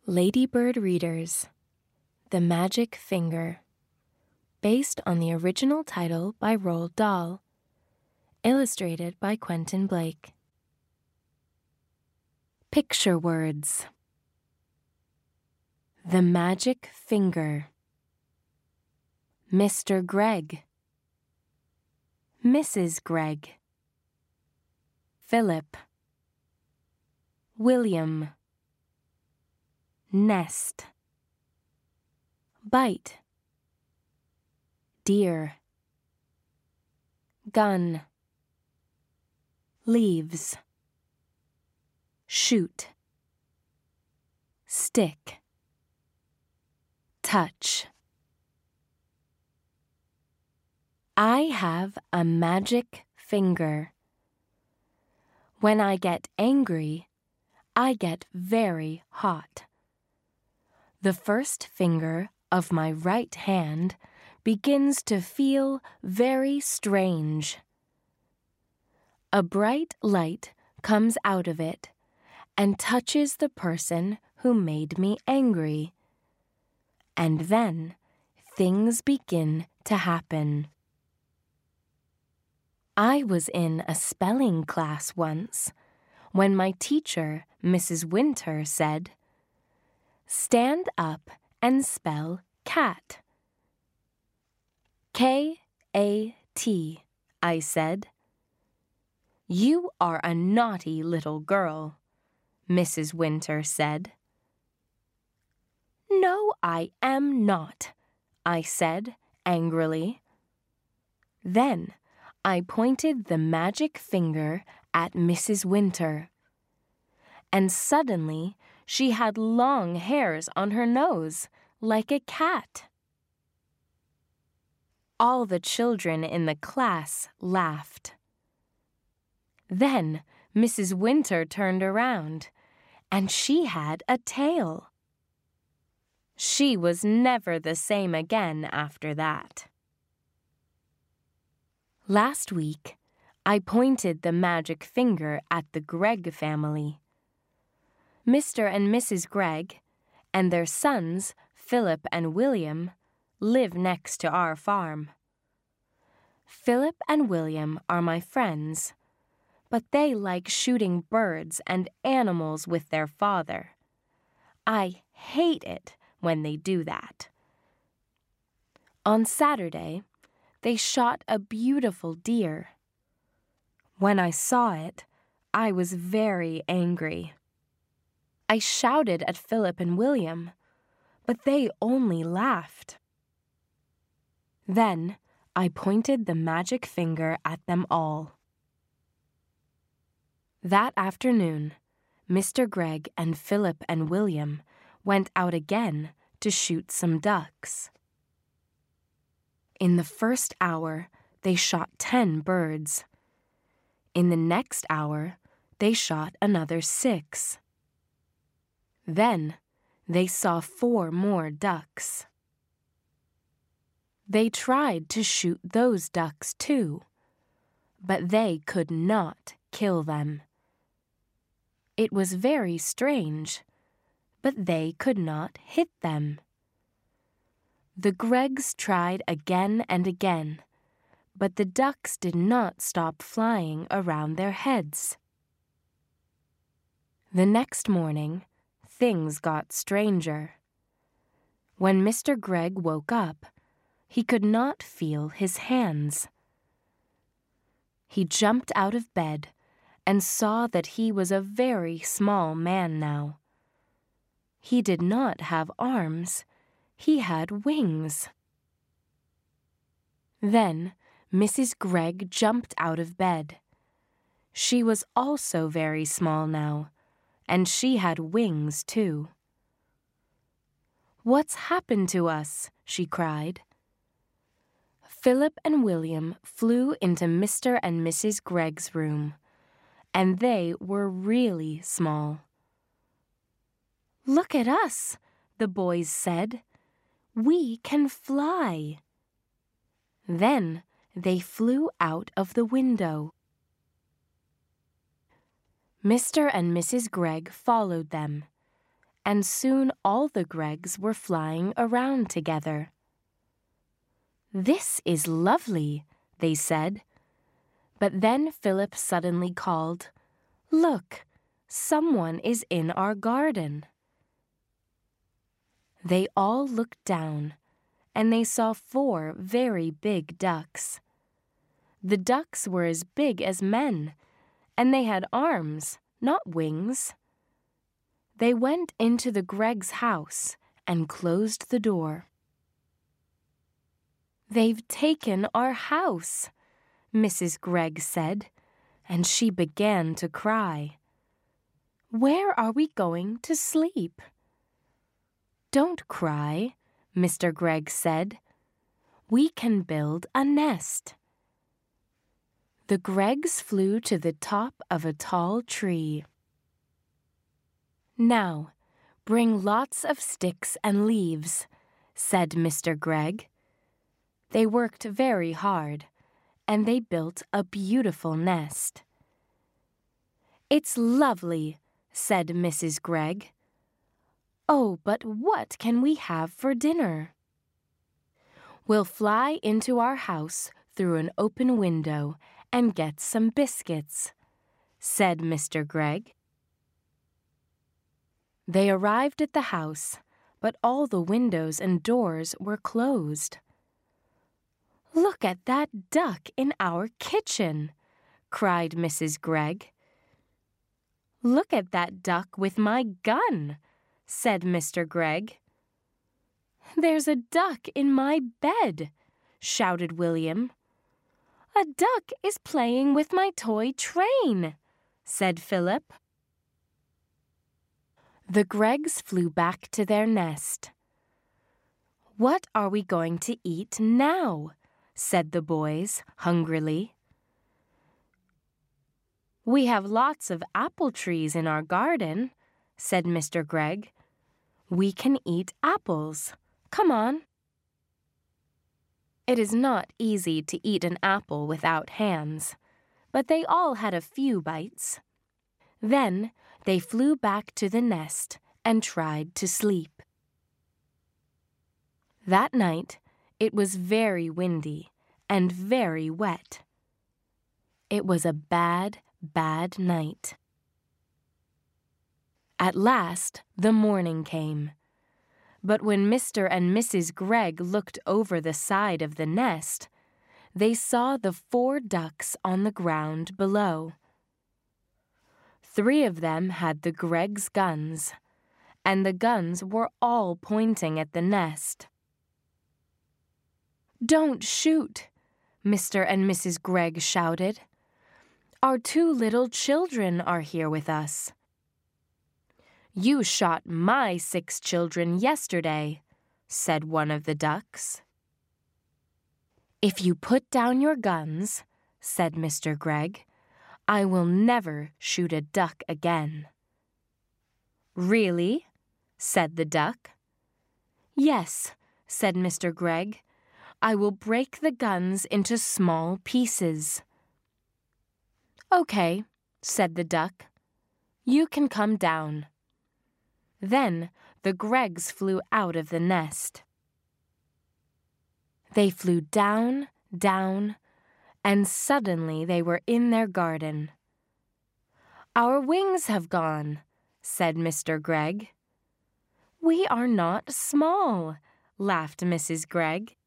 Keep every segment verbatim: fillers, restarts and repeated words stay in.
Ladybird Readers, The Magic Finger, based on the original title by Roald Dahl, illustrated by Quentin Blake. Picture words. The Magic Finger. Mister Gregg. Missus Gregg. Philip. William. Nest. Bite. Deer. Gun. Leaves. Shoot. Stick. Touch. I have a magic finger. When I get angry, I get very hot. The first finger of my right hand begins to feel very strange. A bright light comes out of it and touches the person who made me angry. And then things begin to happen. I was in a spelling class once when my teacher, Missus Winter, said, "Stand up and spell cat." K A T, I said. "You are a naughty little girl," Missus Winter said. "No, I am not," I said angrily. Then I pointed the magic finger at Missus Winter, and suddenly she had long hairs on her nose, like a cat. All the children in the class laughed. Then Missus Winter turned around, and she had a tail. She was never the same again after that. Last week, I pointed the magic finger at the Gregg family. Mister and Missus Gregg and their sons, Philip and William, live next to our farm. Philip and William are my friends, but they like shooting birds and animals with their father. I hate it when they do that. On Saturday, they shot a beautiful deer. When I saw it, I was very angry. I shouted at Philip and William, but they only laughed. Then I pointed the magic finger at them all. That afternoon, Mister Gregg and Philip and William went out again to shoot some ducks. In the first hour, they shot ten birds. In the next hour, they shot another six. Then they saw four more ducks. They tried to shoot those ducks too, but they could not kill them. It was very strange, but they could not hit them. The Greggs tried again and again, but the ducks did not stop flying around their heads. The next morning, things got stranger. When Mister Gregg woke up, he could not feel his hands. He jumped out of bed and saw that he was a very small man now. He did not have arms, he had wings. Then Missus Gregg jumped out of bed. She was also very small now, and she had wings too. "What's happened to us?" she cried. Philip and William flew into Mister and Missus Gregg's room, and they were really small. "Look at us," the boys said. "We can fly." Then they flew out of the window. Mister and Missus Gregg followed them, and soon all the Greggs were flying around together. "This is lovely," they said. But then Philip suddenly called, "Look, someone is in our garden." They all looked down, and they saw four very big ducks. The ducks were as big as men, and they had arms, not wings. They went into the Greggs' house and closed the door. "They've taken our house," Missus Gregg said, and she began to cry. "Where are we going to sleep?" "Don't cry," Mister Gregg said. "We can build a nest." The Greggs flew to the top of a tall tree. "Now, bring lots of sticks and leaves," said Mister Gregg. They worked very hard, and they built a beautiful nest. "It's lovely," said Missus Gregg. "Oh, but what can we have for dinner?" "We'll fly into our house through an open window and get some biscuits," said Mister Gregg. They arrived at the house, but all the windows and doors were closed. "Look at that duck in our kitchen," cried Missus Gregg. "Look at that duck with my gun," said Mister Gregg. "There's a duck in my bed," shouted William. "A duck is playing with my toy train," said Philip. The Greggs flew back to their nest. "What are we going to eat now?" said the boys hungrily. "We have lots of apple trees in our garden," said Mister Gregg. "We can eat apples. Come on." It is not easy to eat an apple without hands, but they all had a few bites. Then they flew back to the nest and tried to sleep. That night, it was very windy and very wet. It was a bad, bad night. At last, the morning came. But when Mister and Missus Gregg looked over the side of the nest, they saw the four ducks on the ground below. Three of them had the Greggs' guns, and the guns were all pointing at the nest. "Don't shoot!" Mister and Missus Gregg shouted. "Our two little children are here with us." "You shot my six children yesterday," said one of the ducks. "If you put down your guns," said Mister Gregg, "I will never shoot a duck again." "Really?" said the duck. "Yes," said Mister Gregg. "I will break the guns into small pieces." "Okay," said the duck. "You can come down." Then the Greggs flew out of the nest. They flew down, down, and suddenly they were in their garden. "Our wings have gone," said Mister Gregg. "We are not small," laughed Missus Gregg.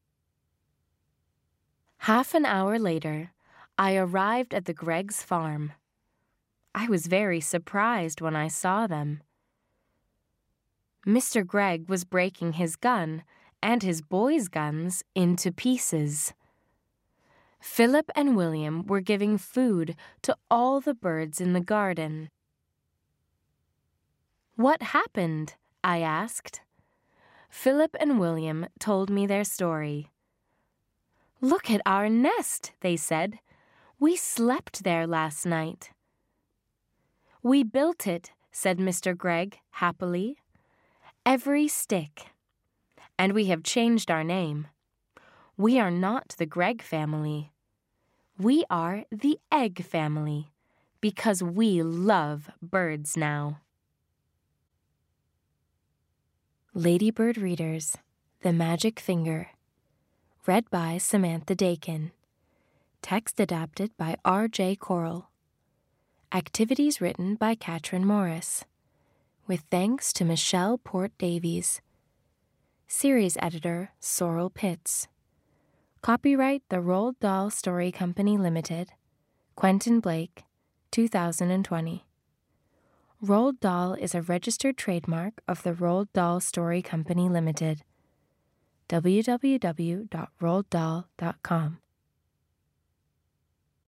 Half an hour later, I arrived at the Greggs' farm. I was very surprised when I saw them. Mister Gregg was breaking his gun and his boys' guns into pieces. Philip and William were giving food to all the birds in the garden. "What happened?" I asked. Philip and William told me their story. "Look at our nest," they said. "We slept there last night." "We built it," said Mister Gregg happily. "Every stick. And we have changed our name. We are not the Gregg family. We are the Egg family, because we love birds now." Ladybird Readers, The Magic Finger. Read by Samantha Dakin. Text adapted by R J Coral. Activities written by Katrin Morris. With thanks to Michelle Port Davies. Series editor Sorrel Pitts. Copyright The Roald Dahl Story Company Limited. Quentin Blake, two thousand twenty. Roald Dahl is a registered trademark of the Roald Dahl Story Company Limited. w w w dot roald dahl dot com